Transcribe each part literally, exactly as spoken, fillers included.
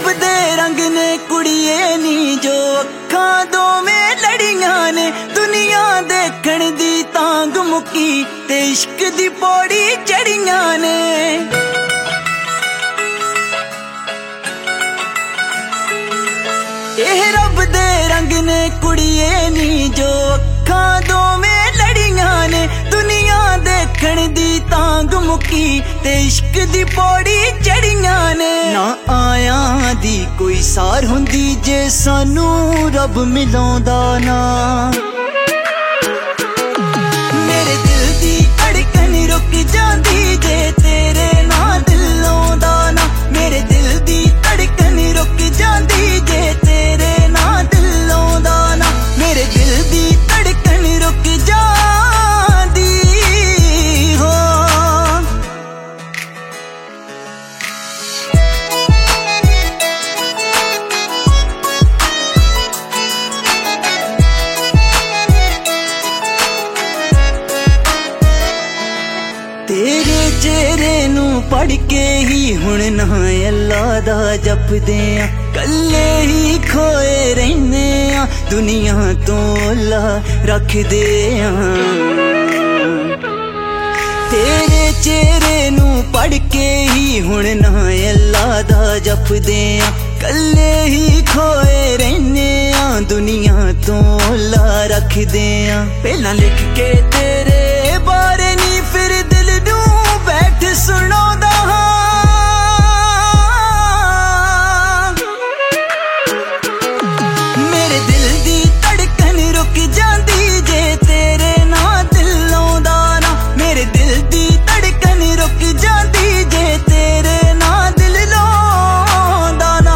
रब दे रंग ने कुड़िए नी जो अखां दोवें लड़ियां ने दुनिया देखण दी तांग मुकी ते इश्क दी पौड़ी चढ़ियां ने एह रब दे रंग ने कुड़िए नी जो अखां दोवें लड़ियां ने दुनिया देखण दी तांग मुकी ते इश्क दी पौड़ी चढ़ियां ने ना आया दी कोई सार हुंदी जे सानू रब मिलाउंदा ना मेरे दिल दी धड़कन रुक जांदी जे तेरे ना दिल आउंदा ना मेरे दिल दी धड़कन रुक जांदी जे तेरे ना दिल आउंदा ना मेरे दिल दी धड़कन रुक जांदी हो तेरे चेहरे नू पढ़ के ही हुण ना अल्लाह दा जपदे आ कल्ले ही खोए रहने आ दुनिया तो ला रखदे आ तेरे चेहरे नू पढ़ के ही हुण ना अल्लाह दा जपदे आ कल्ले ही खोए रहने आ दुनिया तो ला रखदे आ पहला लिख के तेरे बारे नी फिर दिल नू बैठ सुनाउंदा मेरे दिल दी धड़कन रुक जांदी जे तेरे ना दिल आउंदा ना मेरे दिल दी धड़कन रुक जांदी जे तेरे ना दिल आउंदा ना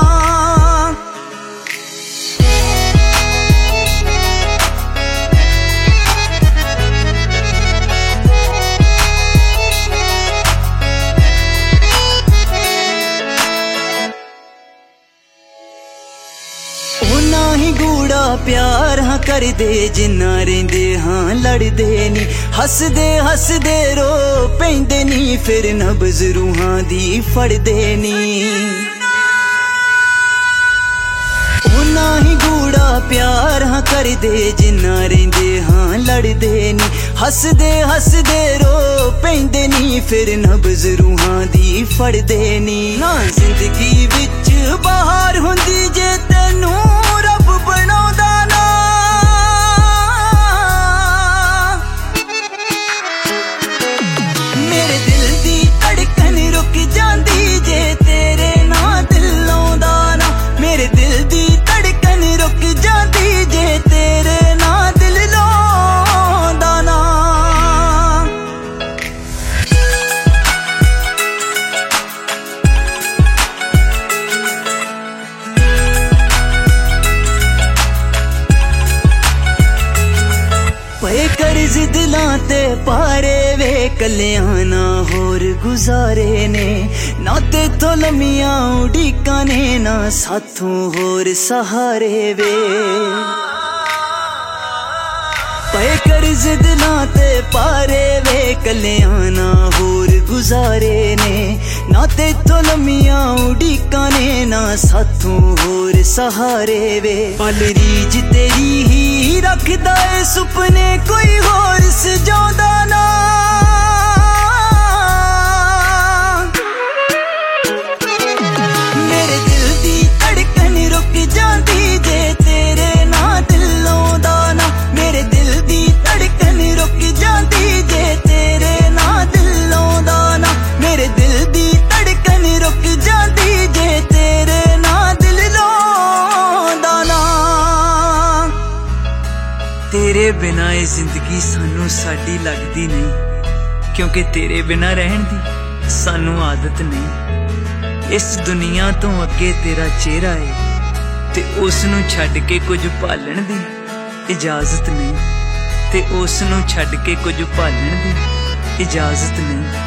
ही गूड़ा प्यार हाँ कर दे जिन्ना रेंदे हाँ लड़दे नी हसदे हसदे रो पैंदे नी फिर नब्ज़ रूहां दी फड़दे नी उन्ना ही गूड़ा प्यार हाँ कर दे जिन्ना रेंदे हाँ लड़दे नी हसदे हसदे रो पैंदे नी फिर नब्ज़ रूहां दी फड़दे नी ना जिंदगी विच बहार हुंदी जे तैनू रब बनाउंदा ना मेरे दिल दी धड़कन रुक जांदी जे तेरे ना दिल आउंदा ना मेरे दिल दी धड़कन रुक जांदी जे तेरे ना दिल आउंदा ना पे कर्ज दिलां ते पारे वे कलियां ना होर गुजारे ने ना ते तो लमियां उड़ीकां ने ना साथों होर सहारे वे पे कर्ज दिलां ते पारे वे कलियां ना होर गुजारे ने ना ते तो लमियां उड़ीकां ने ना साथों होर सहारे वे पल रीज तेरी ही रखदा ए सुपने कोई होर सजाउंदा ना मेरे दिल दी धड़कन रुक जांदी जे तेरे ना दिल आउंदा ना मेरे दिल दी धड़कन रुक जांदी जे तेरे ना दिल आउंदा ना मेरे दिल दी धड़कन रुक जांदी जे तेरे ना दिल आउंदा ना तेरे बिना ये जिंदगी सानू साडी लगदी नहीं क्योंकि तेरे बिना रहन दी सानू आदत नहीं इस दुनिया तो अगे तेरा चेहरा है ते उस नू छड्ड के कुछ भालण दी इजाजत नहीं ते उस नू छड्ड के कुछ भालण दी इजाजत नहीं।